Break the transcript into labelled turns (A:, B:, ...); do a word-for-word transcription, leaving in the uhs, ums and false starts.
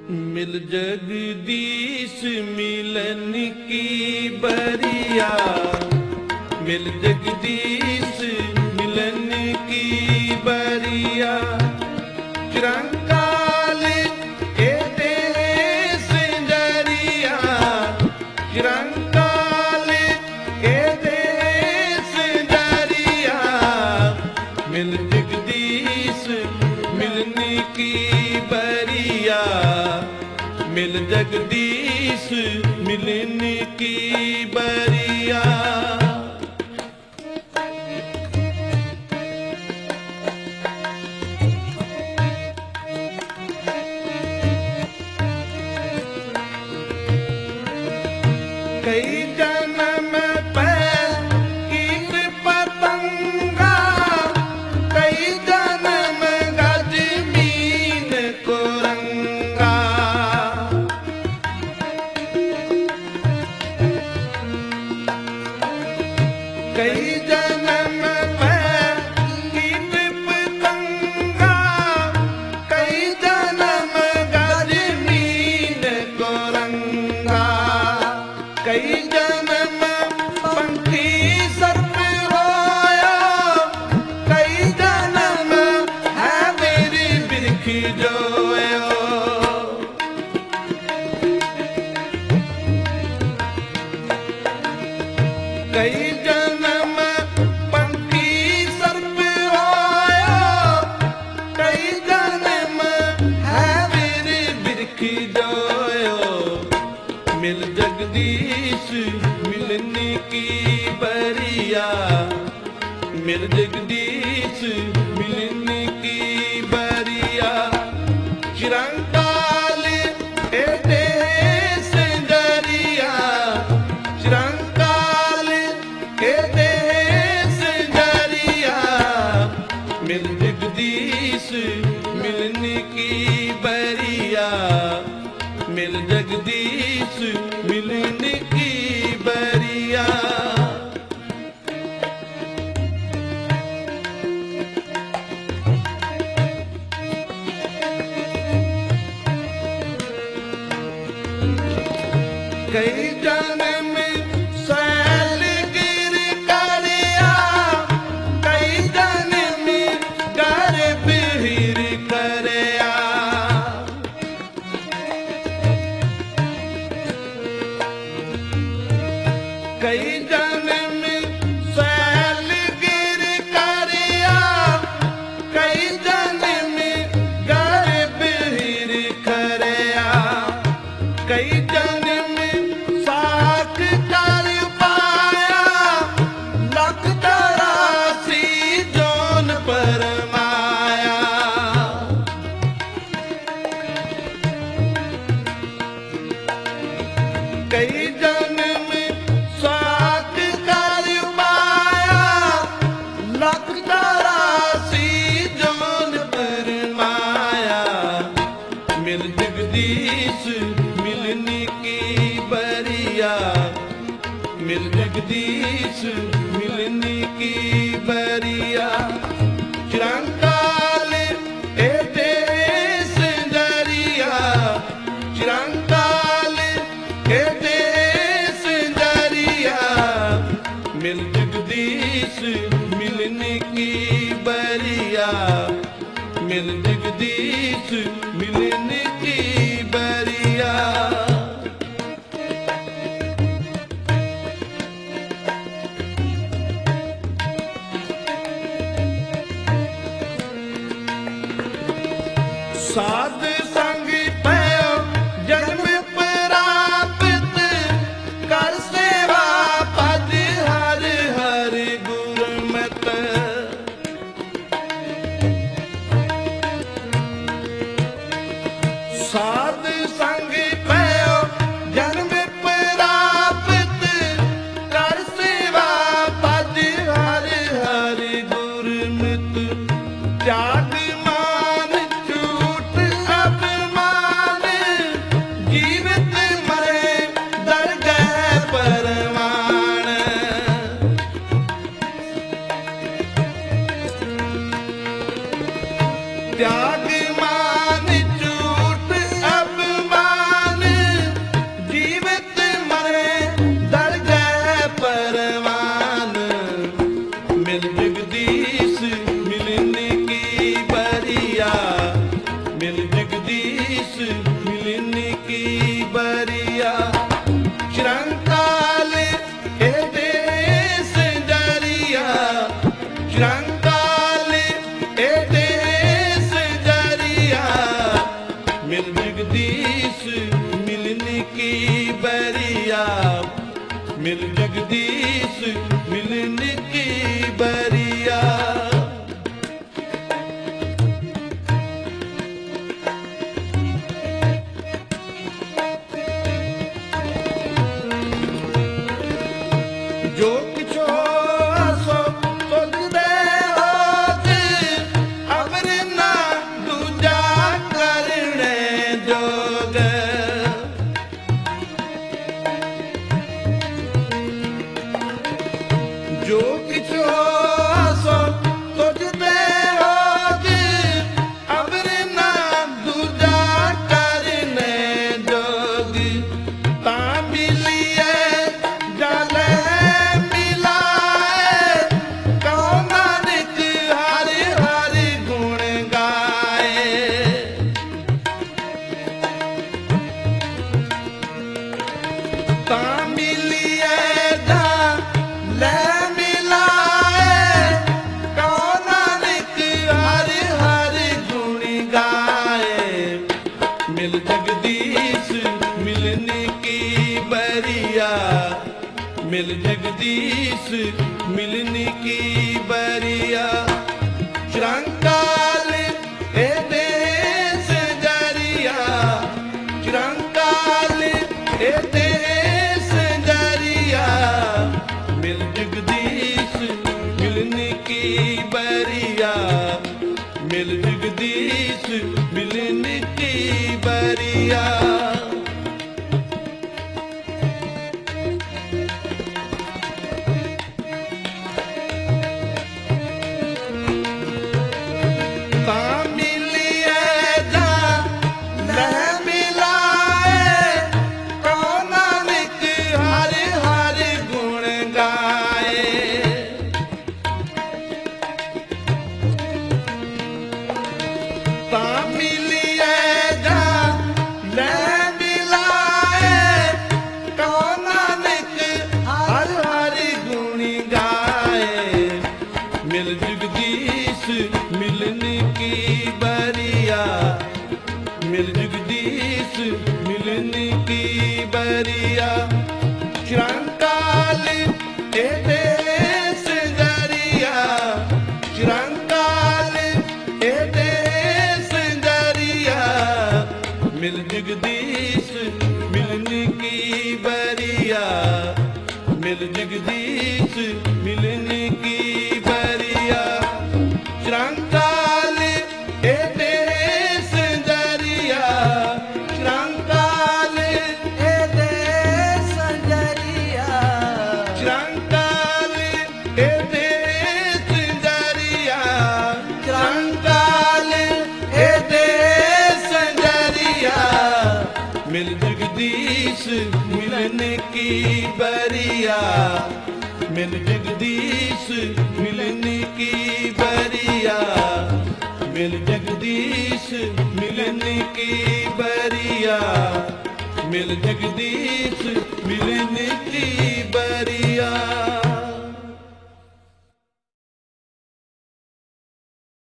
A: मिल जगदीश मिलन की बरिया, मिल जगदीश मिलन की बरिया। चिरंकाल के देश जरिया, चिरंकाल के देश जरिया। मिल जगदीश मिलन की बरिया, मिल जगदीश मिलन की बरिया। कई जन्म पे कीट पतंगा, कई जन्म गज मीन को रंगा। कई जन्म पे कीट पतंगा, कई जन्म गज मीन को रंगा। कई जन्म पंखी सर्प रोया, कई जन्म है मेरी बिरखी जोयो। कई जन्म पंखी सर्प रोया, कई जन्म है मेरी बिरखी जोयो। मिल जगदीश मिलन की बरिया, मिल जगदीश मिलन की बरिया। चिरंकाल के देश जरिया, चिरंकाल के देश जरिया। मिल जगदीश मिलन की बरिया, मिल जगदीश मिलन की बरिया। कई जन्म सैल गिर करिया, कई जन्म गर्भ हिर करया। कई जन्म सैल गिर करिया, कई जन्म गर्भ हिर करया। कई जन्म साख कर पाया, लख चौरासी जोन पर माया। कई जन्म साख कर पाया, लख चौरासी जोन पर माया। मिल जगदीश मिलन की बरिया, मिल जगदीश मिलन की बरिया। चिरंकाल के देश जरिया, चिरंकाल के देश जरिया। मिल जगदीश मिलन की बरिया, मिल जगदीश मिलन की बरिया। साध संग पयो जन्म प्राप्त, कर सेवा पद हर हर गुरमत। साध संग पयो जन्म प्राप्त, कर सेवा पद हर हर गुरमत। त्याग मान छूट अभिमान, जीवित मरे दरगह परवान। त्याग मान झूठ अब मिल जगदीश मिलने की बरिया चिरंकाल ए देश जरिया चिरंकाल ए देश जरिया मिल जगदीश मिलने की बरिया मिल जगदीश मिलने की बरिया जो किछो सो तुझ दे होज अमर ना दूजा करने जोग जो किछो सो तुझ दे होज अमर ना दूजा करने जोग ता मिलिए जाले मिल जगदीश मिलने की बरिया मिल जगदीश मिलने की बरिया चिरंकाल ए देश जरिया चिरंकाल ए देश जरिया मिल जगदीश मिलने की बरिया मिल जगदीश मिलने की बरिया मिल जगदीश मिलने की बरिया मिल जगदीश मिलने की बरिया चिरंकाल ए देश जरिया चिरंकाल ए देश जरिया मिल जगदीश मिलने की बरिया मिल जगदीश मिलने की बरिया चिरंकाल ए देश जरिया चिरंकाल ए देश जरिया चिरंकाल ए देश जरिया चिरंकाल ए देश जरिया मिल जगदीश मिलने की बरिया मिल जगदीश मिलने की बरिया मिल जगदीश मिलने की बरिया मिल जगदीश मिलने की